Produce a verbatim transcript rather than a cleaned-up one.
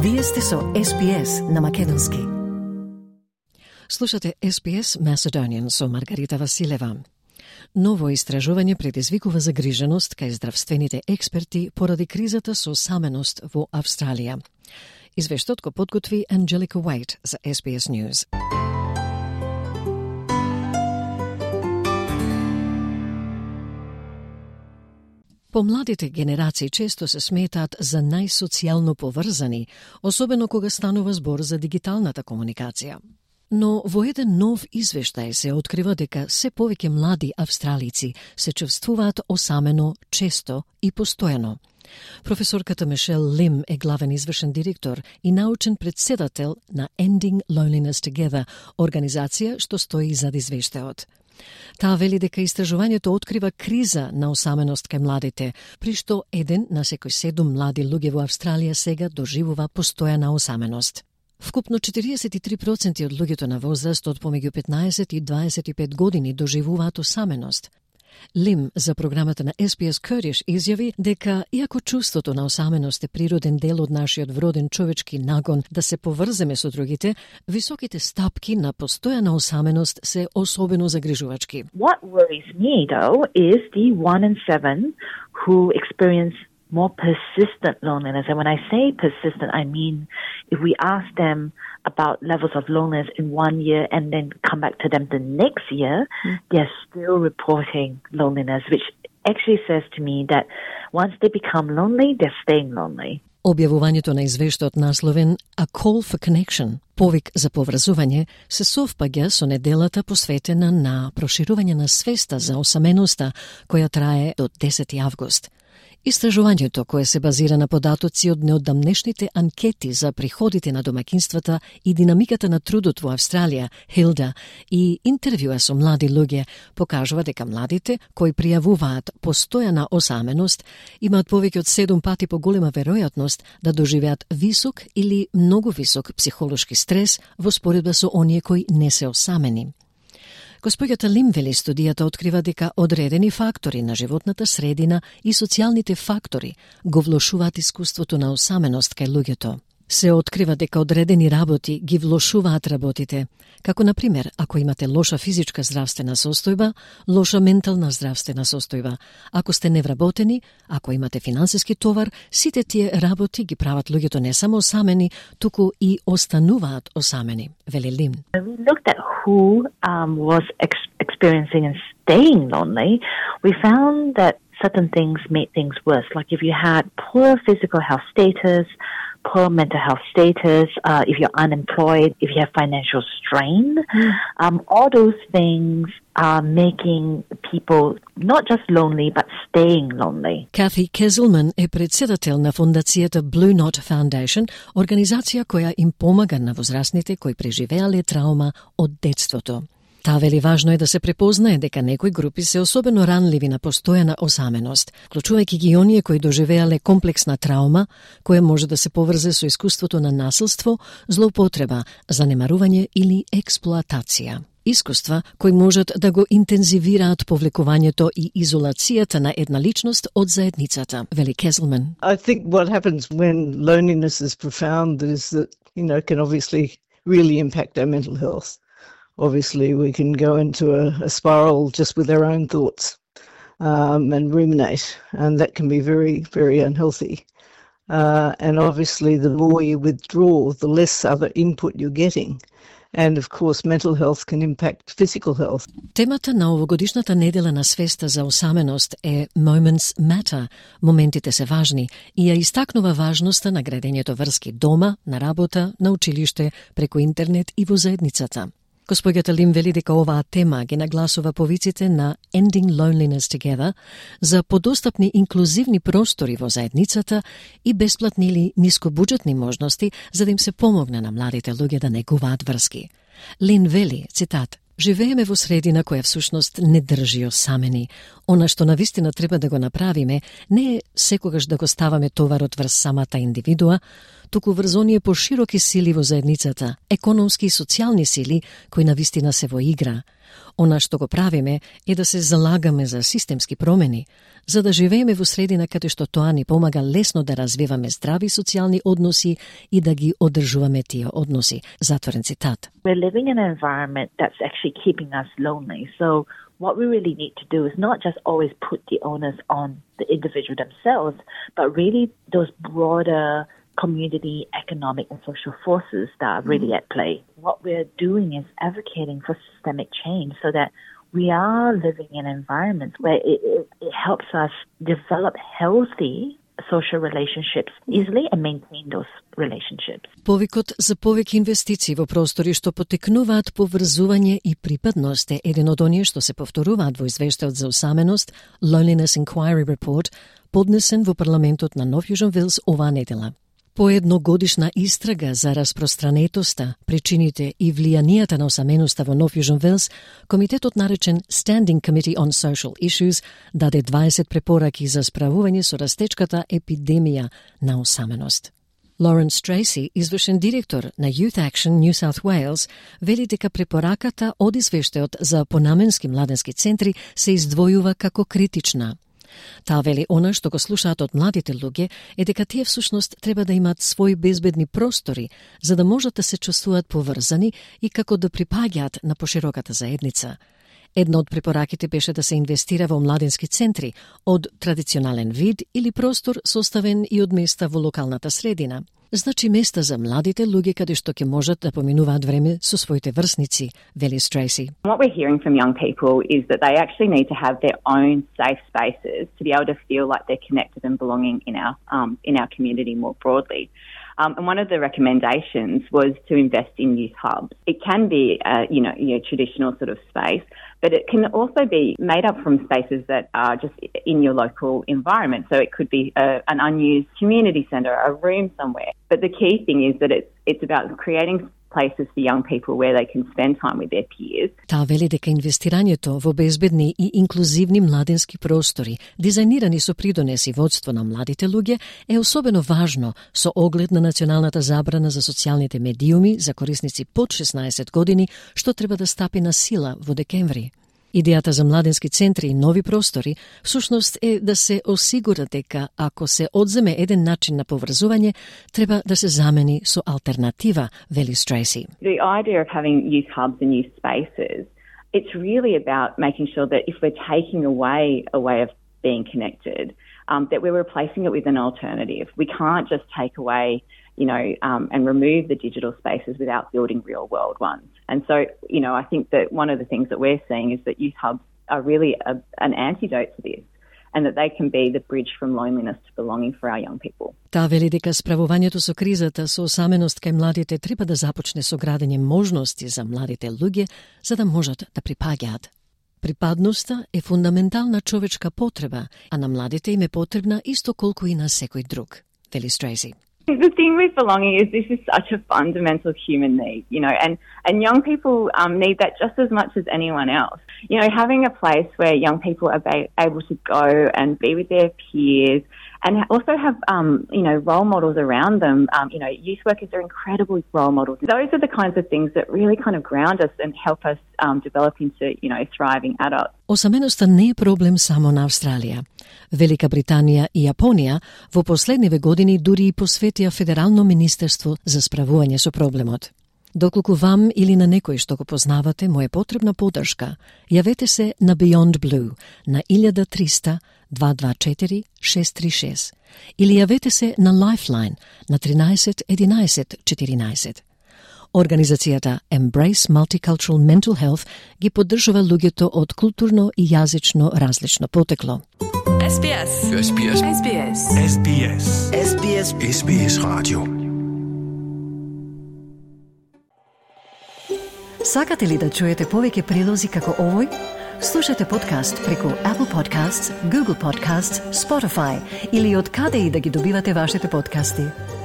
Вие сте со Ес Би Ес на македонски. Слушате Ес Би Ес Macedonian со Маргарита Василева. Ново истражување предизвикува загриженост кај здравствените експерти поради кризата со саменост во Австралија. Извештот го подготви Анджелика Уайт за Ес Би Ес News. Помладите генерации често се сметаат за најсоцијално поврзани, особено кога станува збор за дигиталната комуникација. Но во еден нов извештај се открива дека се повеќе млади австралици се чувствуваат осамено често и постојано. Професорката Мишел Лим е главен извршен директор и научен председател на Ending Loneliness Together, организација што стои зад извештајот. Таа вели дека истражувањето открива криза на осаменост кај младите, при што еден на секој седум млади луѓе во Австралија сега доживува постојана осаменост. Вкупно четириесет и три проценти од луѓето на возраст од помеѓу петнаесет и дваесет и пет години доживуваат осаменост. Лим за програмата на Ес Би Ес Kurdish изјави дека, иако чувството на осаменост е природен дел од нашиот вроден човечки нагон да се поврземе со другите, високите стапки на постојана осаменост се особено загрижувачки. What worries me, though, is the one in seven who experience more persistent loneliness. And when I say persistent, I mean if we ask them about levels of loneliness in one year and then come back to them the next year, mm. they're still reporting loneliness, which actually says to me that once they become lonely, they're staying lonely. Објавувањето на извештајот насловен A Call for Connection, повик за поврзување, се совпаѓа со неделата посветена на проширување на свеста за осаменоста, која трае до десети август. Истражувањето, кое се базира на податоци од неодамнешните анкети за приходите на домаќинствата и динамиката на трудот во Австралија, Хилда, и интервјуа со млади луѓе, покажува дека младите, кои пријавуваат постојана осаменост, имаат повеќе од седум пати поголема веројатност да доживеат висок или многу висок психолошки стрес во споредба со оние кои не се осамени. Госпоѓата Лим вели студијата открива дека одредени фактори на животната средина и социјалните фактори го влошуваат искуството на осаменост кај луѓето. Се открива дека одредени работи ги влошуваат работите, како на пример ако имате лоша физичка здравствена состојба, лоша ментална здравствена состојба, ако сте невработени, ако имате финансиски товар, сите тие работи ги прават луѓето не само осамени, туку и остануваат осамени, вели Лим. We looked at who um, was ex- experiencing and staying lonely. We found that certain things made things worse, like if you had poor physical health status, poor mental health status, uh, if you're unemployed, if you have financial strain, mm. um, all those things are making people not just lonely, but staying lonely. Kathy Kezelman е председател на фондацијата Blue Knot Foundation, организација која им помага на возрастните кои преживеале траума од детството. Таа вели важно е да се препознае дека некои групи се особено ранливи на постојана осаменост, вклучувајќи ги оние кои доживеале комплексна траума, која може да се поврзе со искуството на насилство, злоупотреба, занемарување или експлоатација. Искуства кои можат да го интензивираат повлекувањето и изолацијата на една личност од заедницата, вели Кезелман. I think what happens when loneliness is profound is that, you know, can obviously really impact our mental health. Obviously, we can go into a, a spiral just with our own thoughts um, and ruminate, and that can be very, very unhealthy. Uh, and obviously, the more you withdraw, the less other input you're getting. And of course, mental health can impact physical health. Темата на овогодишната недела на свеста за осаменост е Moments Matter, моментите се важни, и ја истакнува важноста на градењето врски дома, на работа, на училиште, преку интернет и во заедницата. Госпоѓата Лим вели дека оваа тема ги нагласува повиците на Ending Loneliness Together за подостапни инклузивни простори во заедницата и бесплатни или нискобуџетни можности за да им се помогне на младите луѓе да негуваат врски. Лин вели, цитат, живееме во средина која всушност не држи осамени. Она што навистина треба да го направиме не е секогаш да го ставаме товарот врз самата индивидуа, туку врз оние пошироки сили во заедницата, економски и социјални сили кои навистина се во игра. Она што го правиме е да се залагаме за системски промени, за да живееме во средина каде што тоа ни помага лесно да развиваме здрави социјални односи и да ги одржуваме тие односи. Затворен цитат. We're living in an environment that's actually keeping us lonely. So what we really need to do is not just always put the onus on the individual themselves, but really those broader community, economic and social forces that are really at play. What we're doing is advocating for systemic change so that we are living in environments where it, it, it helps us develop healthy social relationships easily and maintain those relationships. Повикот за повеќе инвестиции во простори што потекнуваат поврзување и припадност е еден од оние што се повторуваат во извештајот за усаменост Loneliness Inquiry Report, поднесен во парламентот на Нов Јужен Велс оваа недела. По едногодишна истрага за распространетоста, причините и влијанијата на осаменоста во Нов Јужен Велс, комитетот наречен Standing Committee on Social Issues даде дваесет препораки за справување со растечката епидемија на осаменост. Лоренс Трейси, извршен директор на Youth Action New South Wales, вели дека препораката од извештајот за понаменски младенски центри се издвојува како критична. Таа вели она што го слушаат од младите луѓе е дека тие всушност треба да имаат своји безбедни простори за да можат да се чувствуваат поврзани и како да припаѓаат на пошироката заедница. Една од препораките беше да се инвестира во младенски центри од традиционален вид или простор составен и од места во локалната средина. Значи места за младите луѓе каде што ќе можат да поминуваат време со своите врсници, вели Трейси. What we're hearing from young people is that they actually need to have their own safe spaces to be able to feel like they're connected and belonging in our um, in our community more broadly. Um, and one of the recommendations was to invest in youth hubs. It can be a you know, you know traditional sort of space, but it can also be made up from spaces that are just in your local environment. So it could be a, an unused community centre, a room somewhere. But the key thing is that it's it's about creating places for young people where they can spend time with their peers. Таа вели дека инвестирањето во безбедни и инклузивни младенски простори, дизајнирани со придонес и водство на младите луѓе, е особено важно со оглед на националната забрана за социјалните медиуми за корисници под шеснаесет години, што треба да стапи на сила во декември. Идејата за младенски центри и нови простори всушност е да се осигура дека ако се одземе еден начин на поврзување, треба да се замени со алтернатива, вели Трейси. The idea of having youth hubs and youth spaces, it's really about making sure that if we're taking away a way of being connected, um, that we're replacing it with an alternative. We can't just take away you know, um, and remove the digital spaces without building real world ones. And so, you know, I think that one of the things that we're seeing is that youth hubs are really a, an antidote to this and that they can be the bridge from loneliness to belonging for our young people. Таа вели дека справувањето со кризата со осаменост кај младите треба да започне со градење можности за младите луѓе за да можат да припаѓаат. Припадноста е фундаментална човечка потреба, а на младите им е потребна исто колку и на секој друг, вели Трейси. The thing with belonging is this is such a fundamental human need, you know, and, and young people um, need that just as much as anyone else. You know, having a place where young people are ba- able to go and be with their peers and also have, um, you know, role models around them. Um, you know, youth workers are incredible role models. Those are the kinds of things that really kind of ground us and help us um, develop into, you know, thriving adults. Осаменоста не е проблем само на Австралија. Велика Британија и Јапонија во последниве години дури и посветија Федерално министерство за справување со проблемот. Доколку вам или на некој што го познавате му е потребна поддршка, јавете се на Beyond Blue на илјада триста дваста дваесет и четири шест три шест или јавете се на Lifeline на тринаесет единаесет четиринаесет. Организацијата Embrace Multicultural Mental Health ги поддржува луѓето од културно и јазично различно потекло. S B S. S B S. S B S. S B S. S B S. S B S Radio. Сакате ли да чуете повеќе прилози како овој? Слушате подкаст преку Apple Podcasts, Google Podcasts, Spotify или од каде и да ги добивате вашите подкасти.